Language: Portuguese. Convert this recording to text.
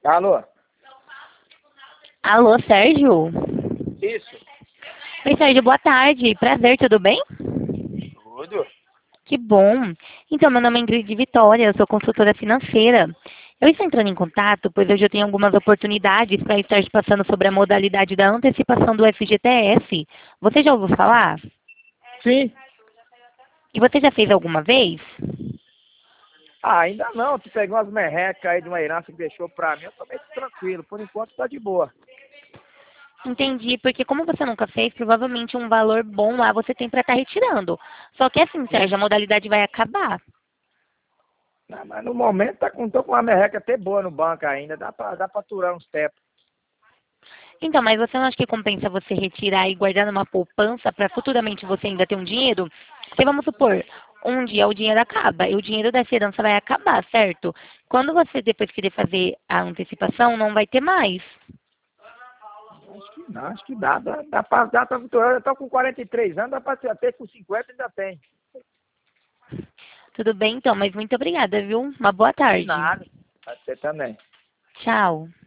Alô? Alô, Sérgio? Isso. Oi, Sérgio, boa tarde. Prazer, tudo bem? Tudo? Que bom. Então, meu nome é Ingrid Vitória, eu sou consultora financeira. Eu estou entrando em contato, pois hoje eu tenho algumas oportunidades para estar te passando sobre a modalidade da antecipação do FGTS. Você já ouviu falar? Sim. E você já fez alguma vez? Ah, ainda não. Tu pegou umas merrecas aí de uma herança que deixou pra mim. Eu tô meio tranquilo. Por enquanto tá de boa. Entendi, porque como você nunca fez, provavelmente um valor bom lá você tem para estar retirando. Só que assim, Sim. Sérgio, a modalidade vai acabar. Não, mas no momento tô com uma merreca até boa no banco ainda. Dá pra aturar uns tempos. Então, mas você não acha que compensa você retirar e guardar numa poupança para futuramente você ainda ter um dinheiro? Porque vamos supor, um dia o dinheiro acaba e o dinheiro dessa herança vai acabar, certo? Quando você depois querer fazer a antecipação, não vai ter mais. Acho que dá pra aturar. Eu tô com 43 anos, dá pra ter com 50 ainda tem. Tudo bem, então, mas muito obrigada, viu? Uma boa De tarde. nada. Você também. Tchau.